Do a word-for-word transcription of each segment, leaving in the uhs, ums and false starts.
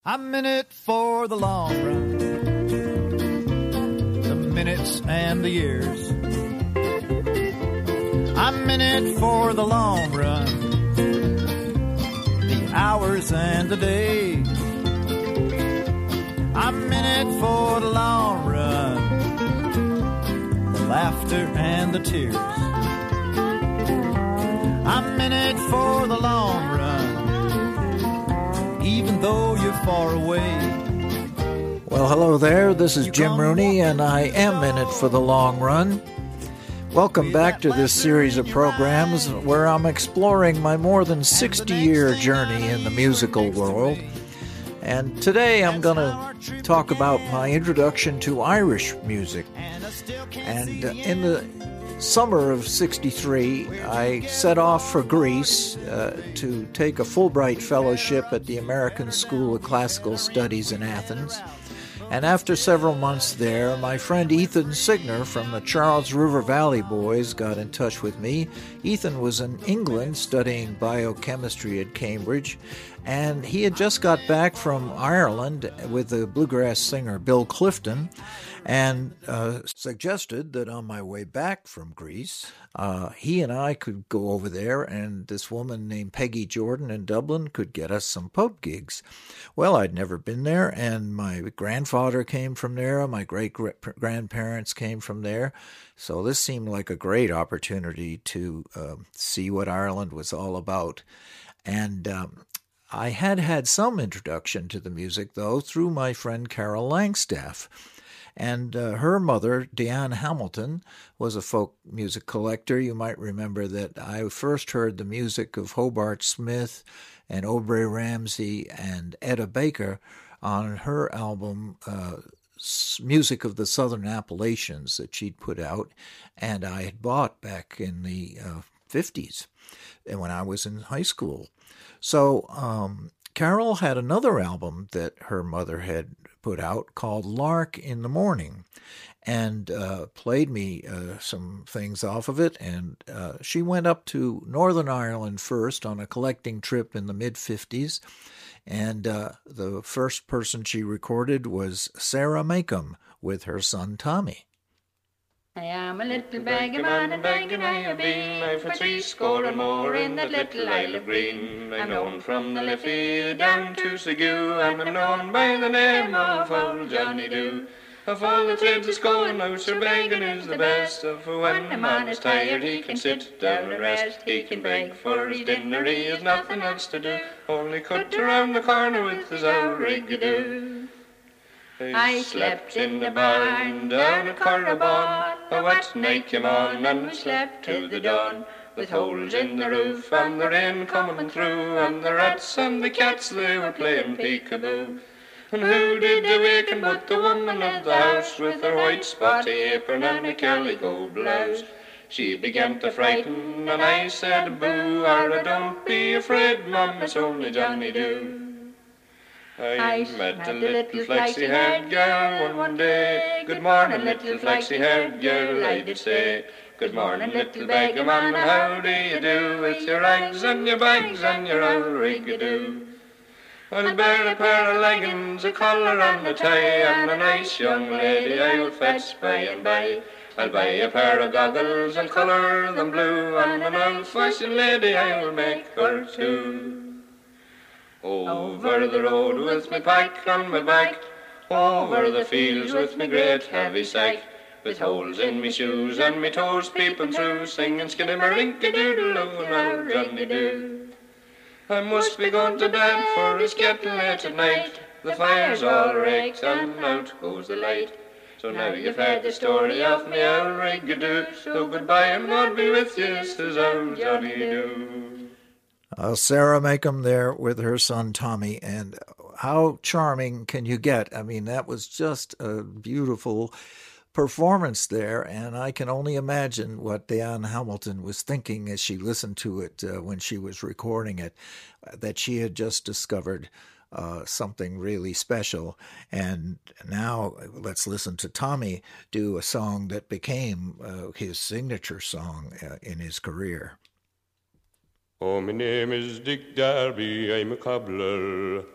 I'm in it for the long run, the minutes and the years. I'm in it for the long run, the hours and the days. I'm in it for the long run, the laughter and the tears. I'm in it for the long run, even though you're far away. Well, hello there. This is Jim Rooney, and I am in it for the long run. Welcome back to this series of programs where I'm exploring my more than sixty-year journey in the musical world. And today I'm going to talk about my introduction to Irish music. And in the summer of sixty-three, I set off for Greece uh, to take a Fulbright fellowship at the American School of Classical Studies in Athens. And after several months there, my friend Ethan Signer from the Charles River Valley Boys got in touch with me. Ethan was in England studying biochemistry at Cambridge, and he had just got back from Ireland with the bluegrass singer Bill Clifton, and uh, suggested that on my way back from Greece, uh, he and I could go over there, and this woman named Peggy Jordan in Dublin could get us some pub gigs. Well, I'd never been there, and my grandfather came from there, my great-grandparents came from there, so this seemed like a great opportunity to uh, see what Ireland was all about. And um, I had had some introduction to the music, though, through my friend Carol Langstaff. And uh, her mother, Diane Hamilton, was a folk music collector. You might remember that I first heard the music of Hobart Smith and Aubrey Ramsey and Etta Baker on her album, uh, Music of the Southern Appalachians, that she'd put out, and I had bought back in the uh, fifties when I was in high school. So um, Carol had another album that her mother had put out called Lark in the Morning, and uh, played me uh, some things off of it. And uh, she went up to Northern Ireland first on a collecting trip in the mid-fifties, and uh, the first person she recorded was Sarah Macomb with her son Tommy. I am a little beggar man, and begging I have been, I've for three score and more in that little Isle of Green. I'm known from the Liffey down to Segoo, and I'm known by the name of old Johnny Doo. Of all the trades that's going out, Sir begging is the best. For when a man is tired, he can sit down and rest. He can beg for his dinner, he has nothing else to do, only cut around the corner with his old rig-a-doo. I slept in the barn down at Corrabon, a wet night came on, and we slept to the dawn, with holes in the roof and the rain coming through, and the rats and the cats, they were playing peekaboo. And who did they waken but the woman of the house, with her white spotty apron and a calico blouse? She began to frighten, and I said boo, or don't be afraid, Mum, it's only Johnny Doo. I met a little flaxy-haired girl one, one day. Good morning, little flaxy-haired girl, I did say. Good morning, little beggar man, and how do you do, with your rags and your bags and your old rig-a-doo? I'll bear a pair of leggings, a collar and a tie, and a nice young lady I'll fetch by and by. I'll buy a pair of goggles and colour them blue, and an old-fashioned lady I'll make her too. Over the road with me pack on my back, over the fields with me great heavy sack, with holes in me shoes and me toes peeping through, singing skiddy-marink-a-doodle-oo and old Johnny Doo. I must be going to bed, for it's getting late at night, the fire's all raked and out goes the light. So now you've heard the story of me old rig-a-doo, so goodbye and God be with you, says old Johnny Doo. Uh, Sarah Macomb there with her son Tommy, and how charming can you get? I mean, that was just a beautiful performance there, and I can only imagine what Diane Hamilton was thinking as she listened to it uh, when she was recording it, that she had just discovered uh, something really special. And now let's listen to Tommy do a song that became uh, his signature song uh, in his career. Oh, my name is Dick Darby, I'm a cobbler.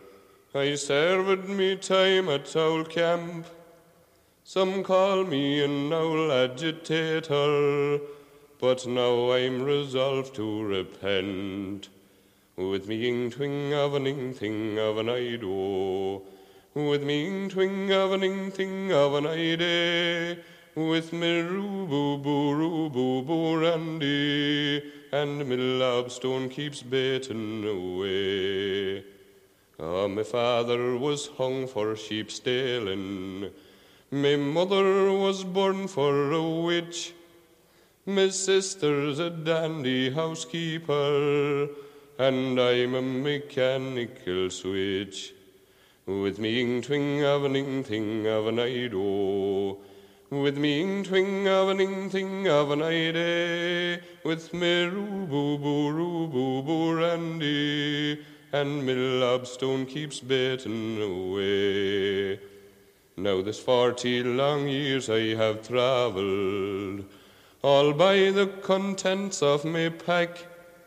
I served me time at Owl Camp. Some call me an owl agitator, but now I'm resolved to repent. With me ing twing of an ing thing of an I do, with me ing twing of an ing thing of an I day, with me roo boo boo roo boo boo randy, and me lobstone keeps baiting away. Ah, my father was hung for sheep stealing, my mother was born for a witch, my sister's a dandy housekeeper, and I'm a mechanical switch. With me ing twing of an ing thing of an I do, with me ing twing of an ing thing of an I day, with me roo boo boo roo boo boo randy, and me lobstone keeps baiting away. Now this forty long years I have travelled, all by the contents of me pack,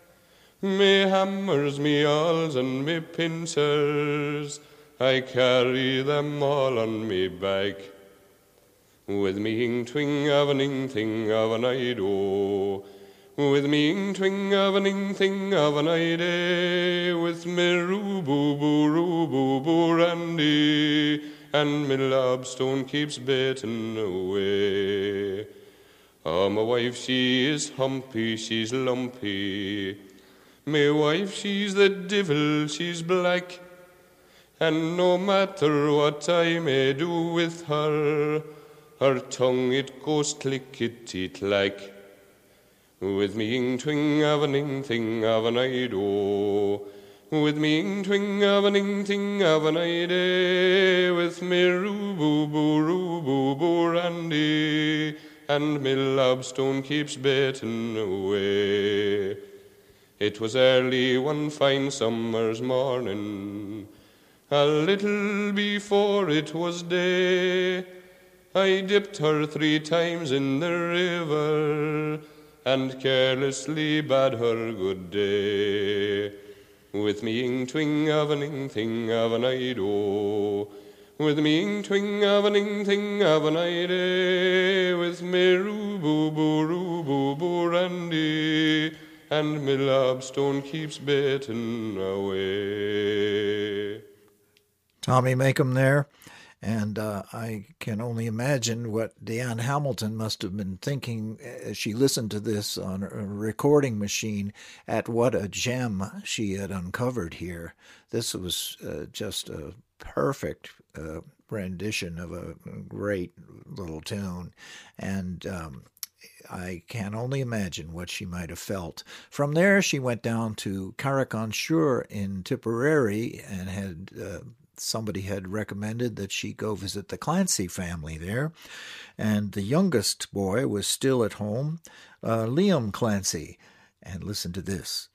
me hammers, me awls, and me pincers, I carry them all on me back. With me ing twing of an ing thing of an I do, with me ing twing of an ing thing of an I day, with me roo boo boo roo boo boo randy, and me lobstone keeps baiting away. Oh, my wife, she is humpy, she's lumpy, my wife, she's the devil, she's black, and no matter what I may do with her, her tongue it goes clickety-clack. With me ing twing of an ing thing of an I do, with me ing twing of an ing thing of an I day, with me roo boo boo roo boo boo randy, and me lobstone keeps baiting away. It was early one fine summer's morning, a little before it was day, I dipped her three times in the river, and carelessly bade her good day. With me ing twing of an ing thing of an I do, with me ing twing of an ing thing of an I day, with me roo boo boo roo boo boo randy, and me lobstone keeps baiting away. Tommy Makem there. And uh, I can only imagine what Deanne Hamilton must have been thinking as she listened to this on a recording machine, at what a gem she had uncovered here. This was uh, just a perfect uh, rendition of a great little tune. And um, I can only imagine what she might have felt. From there, she went down to Carrick-on-Suir in Tipperary and had... Uh, Somebody had recommended that she go visit the Clancy family there, and the youngest boy was still at home, uh, Liam Clancy. And listen to this.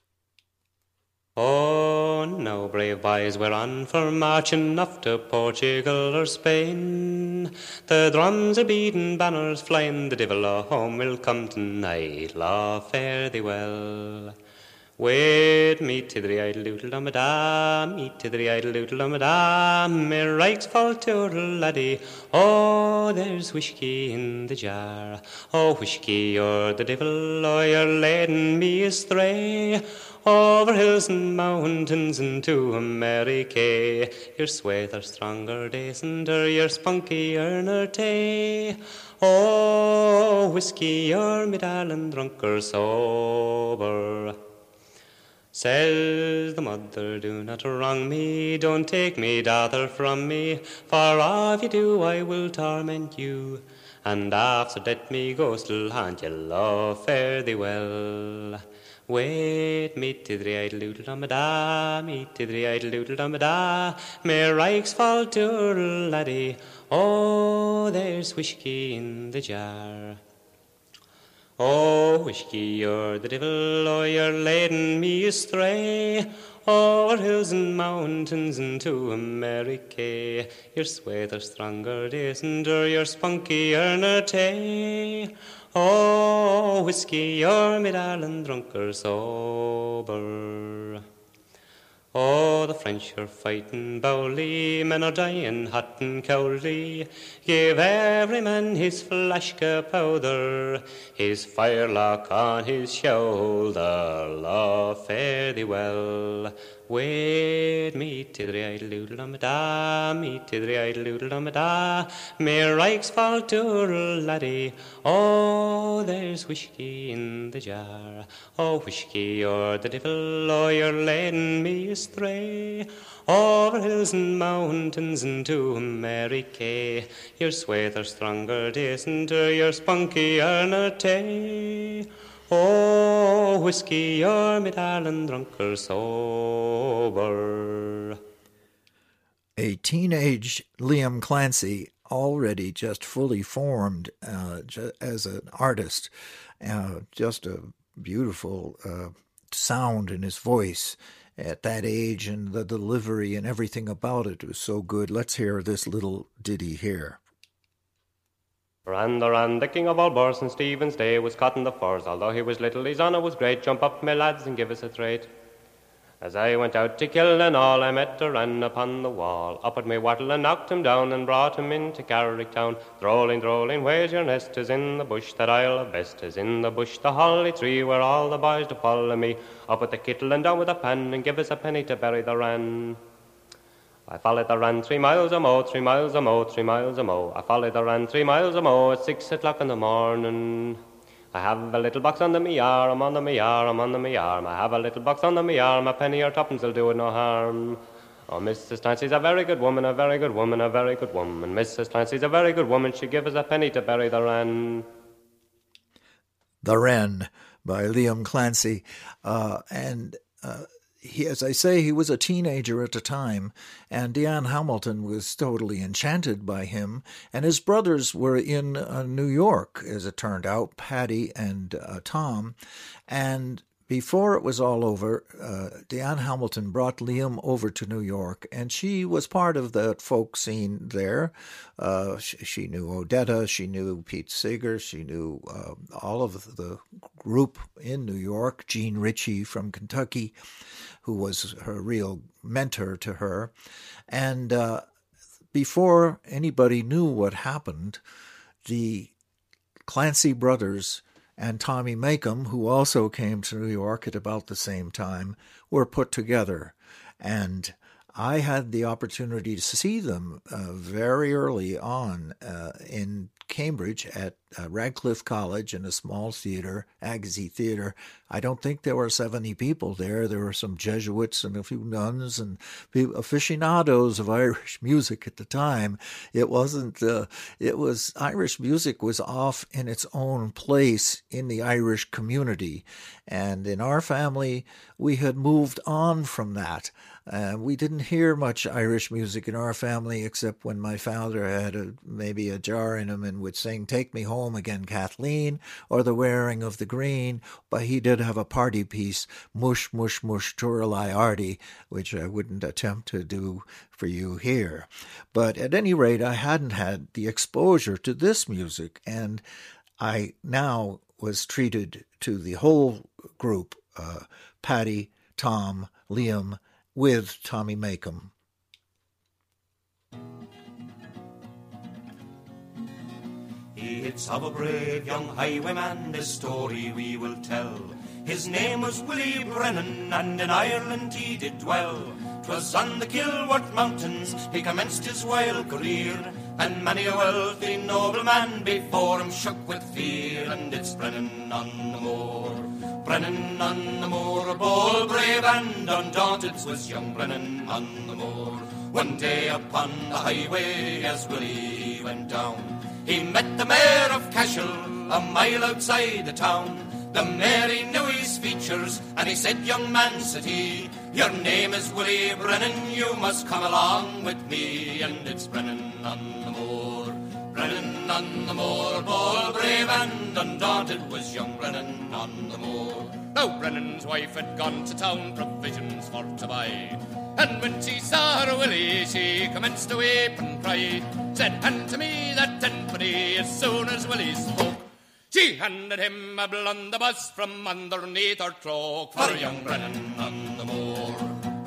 Oh, now, brave boys, we're on for marching off to Portugal or Spain. The drums are beating, banners flying, the devil a home will come tonight. Law, fare thee well. Wait me to the idle doodle dum da, me to the idle doodle dum da, me rikes fall toodle laddie. Oh, there's whiskey in the jar. Oh, whiskey, you're the devil, oh, you're leading me astray. Over hills and mountains and to America. Your swathe are stronger, decenter, your spunkier nor tay. Oh, whiskey, you're me darling drunker sober. Says the mother, do not wrong me, don't take me daughter from me, for if you do I will torment you, and after that me ghost will haunt you, love, fare thee well. Wait me to the idle doodle dum da, me to the idle doodle dum da, me rikes fall to laddie, oh there's whiskey in the jar. Oh, whiskey, you're the devil, oh, you're leading me astray, over hills and mountains and to America. Your swathe are stronger, decenter, your spunkier nor tay. Oh, whiskey, you're me darling drunker sober. Oh, the French are fighting bowly, men are dying hot and cowardly. Give every man his flashka powder, his firelock on his shoulder. Law, fare thee well. Wade me tiddly-idle-doodle-dum-da, me tiddly-idle-doodle-dum-da. Me rikes fall to laddie. Oh, there's whiskey in the jar. Oh, whiskey, you're the devil, oh, you're leading me astray. Over hills and mountains and to Mary Kay. Your swather stronger, decenter, your spunkier nor tay. Oh, whiskey, you're me darling drunker sober. A teenage Liam Clancy, already just fully formed uh, ju- as an artist, uh, just a beautiful uh, sound in his voice at that age, and the delivery and everything about it was so good. Let's hear this little ditty here. Ran the ran, the king of all boars in Stephen's day was caught in the furs. Although he was little, his honour was great. Jump up, my lads, and give us a trade. As I went out to kill and all, I met a wren upon the wall. Up at me wattle and knocked him down and brought him into Carrick town. Drolling, drolling, where's your nest? 'Tis in the bush that I love best. 'Tis in the bush, the holly tree, where all the boys do follow me. Up at the kittle and down with a pan, and give us a penny to bury the wren. I followed the wren three miles or more, three miles or more, three miles or more. I followed the wren three miles or more at six o'clock in the morning. I have a little box under me arm, under me arm, under me arm. I have a little box under me arm, a penny or tuppence will do it no harm. Oh, Missus Clancy's a very good woman, a very good woman, a very good woman. Missus Clancy's a very good woman, she give us a penny to bury the wren. The Wren by Liam Clancy. Uh, and... Uh, He, as I say, he was a teenager at the time, and Diane Hamilton was totally enchanted by him, and his brothers were in uh, New York, as it turned out, Patty and uh, Tom, and before it was all over, uh, Diane Hamilton brought Liam over to New York, and she was part of the folk scene there. Uh, she, she knew Odetta, she knew Pete Seeger, she knew uh, all of the group in New York, Gene Ritchie from Kentucky, who was her real mentor to her. And uh, before anybody knew what happened, the Clancy brothers and Tommy Makem, who also came to New York at about the same time, were put together. And I had the opportunity to see them uh, very early on uh, in Cambridge at uh, Radcliffe College in a small theater, Agassiz Theater. I don't think there were seventy people there. There were some Jesuits and a few nuns and aficionados of Irish music at the time. It wasn't, uh, it was, Irish music was off in its own place in the Irish community. And in our family, we had moved on from that. Uh, we didn't hear much Irish music in our family, except when my father had a, maybe a jar in him and would sing "Take Me Home Again, Kathleen," or "The Wearing of the Green." But he did have a party piece, "Mush, Mush, Mush, Turlai Arty," which I wouldn't attempt to do for you here. But at any rate, I hadn't had the exposure to this music, and I now was treated to the whole group, uh, Patty, Tom, Liam, with Tommy Makem. It's of a brave young highwayman, this story we will tell. His name was Willie Brennan, and in Ireland he did dwell. 'Twas on the Kilworth Mountains he commenced his wild career, and many a wealthy nobleman before him shook with fear. And it's Brennan on the moor, Brennan on the moor, bold, brave and undaunted was young Brennan on the moor. One day upon the highway as Willie went down, he met the mayor of Cashel a mile outside the town. The mayor, he knew his features, and he said, "Young man," said he, "your name is Willie Brennan, you must come along with me." And it's Brennan on the moor, Brennan on the moor, bold, brave and undaunted was young Brennan on the moor. Now Brennan's wife had gone to town, provisions for to buy, and when she saw her Willie, she commenced to weep and cry. Said, "Hand to me that tenpenny," as soon as Willie spoke. She handed him a blunderbuss from underneath her cloak, for young Brennan on the moor,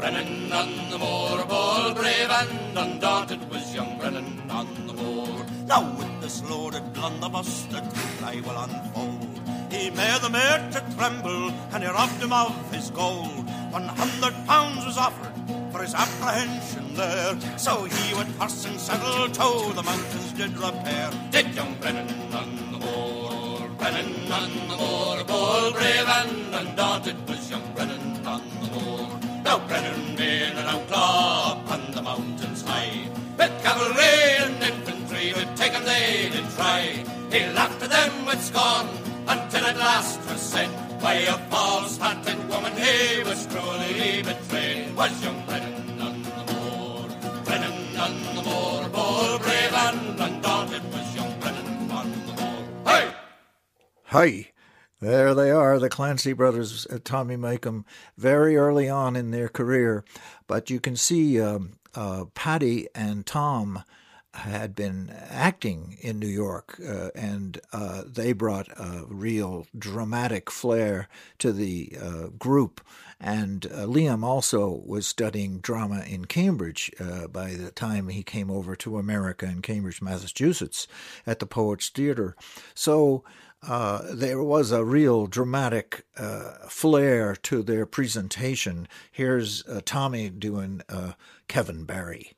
Brennan on the moor, bold, brave and undaunted was young Brennan on the moor. Now with this loaded blunderbuss the truth I will unfold. He made the mare to tremble, and he robbed him of his gold. One hundred pounds was offered for his apprehension there, so he with horse and saddle to the mountains did repair. Did young Brennan on the moor, Brennan on the moor, bold, brave and undaunted was young Brennan on the moor. Now Brennan being an outlaw upon the mountains high, with cavalry and infantry to take him they did try. He laughed at them with scorn, until at last was said, by a false-hearted woman he was cruelly betrayed. Was young Brennan on the moor, Brennan on the moor, bold, brave and undaunted was young Brennan on the moor. Hey! Hey! There they are, the Clancy brothers, uh, Tommy Makem, very early on in their career. But you can see um, uh, Paddy and Tom had been acting in New York, uh, and uh, they brought a real dramatic flair to the uh, group. And uh, Liam also was studying drama in Cambridge uh, by the time he came over to America in Cambridge, Massachusetts, at the Poets Theatre. So uh, there was a real dramatic uh, flair to their presentation. Here's uh, Tommy doing uh, Kevin Barry.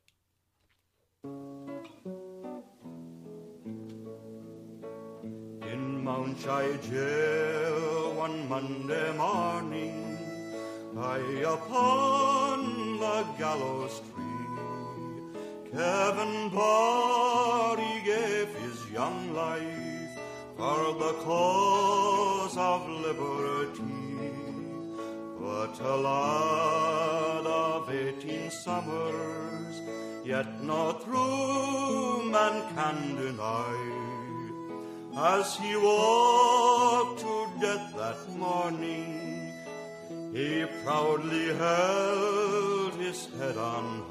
Mount Chai Jail one Monday morning, high upon the gallows tree, Kevin Barry gave his young life for the cause of liberty. But a lad of eighteen summers, yet no true man can deny, as he walked to death that morning, he proudly held his head on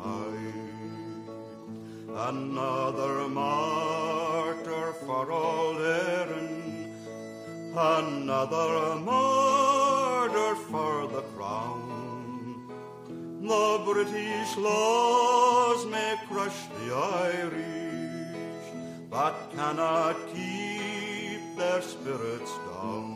high. Another martyr for old Erin, another martyr for the crown. The British laws may crush the Irish, but cannot keep their spirits down.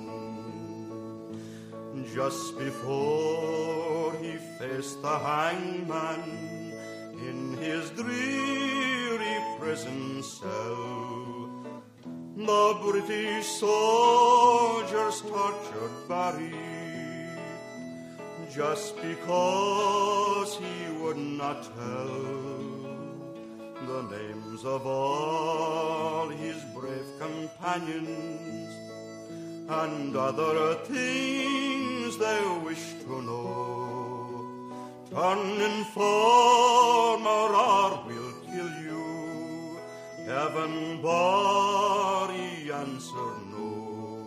Just before he faced the hangman in his dreary prison cell, the British soldiers tortured Barry just because he would not tell the names of all his brave companions, and other things they wish to know. Turn informer or we'll kill you, Kevin Barry answered no.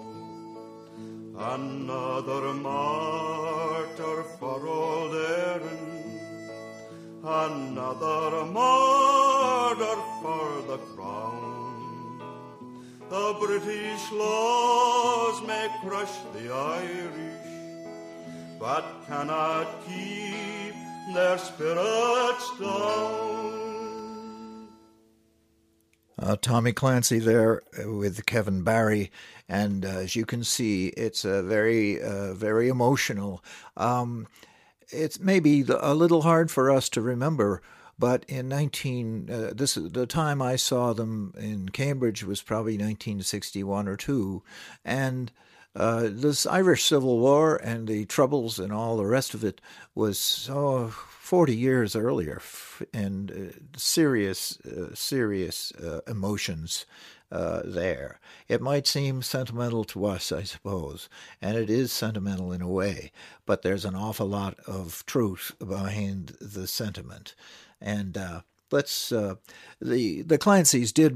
Another martyr for old Erin, another martyr for the crown. The British laws may crush the Irish, but cannot keep their spirits down. Uh, Tommy Clancy there with Kevin Barry, and uh, as you can see, it's a very, uh, very emotional. Um, it's maybe a little hard for us to remember, but in nineteen, uh, this the time I saw them in Cambridge was probably nineteen sixty-one or two, and uh, this Irish Civil War and the Troubles and all the rest of it was oh, forty years earlier, and uh, serious, uh, serious uh, emotions uh, there. It might seem sentimental to us, I suppose, and it is sentimental in a way, but there's an awful lot of truth behind the sentiment. And uh, let's uh, the the Clancys did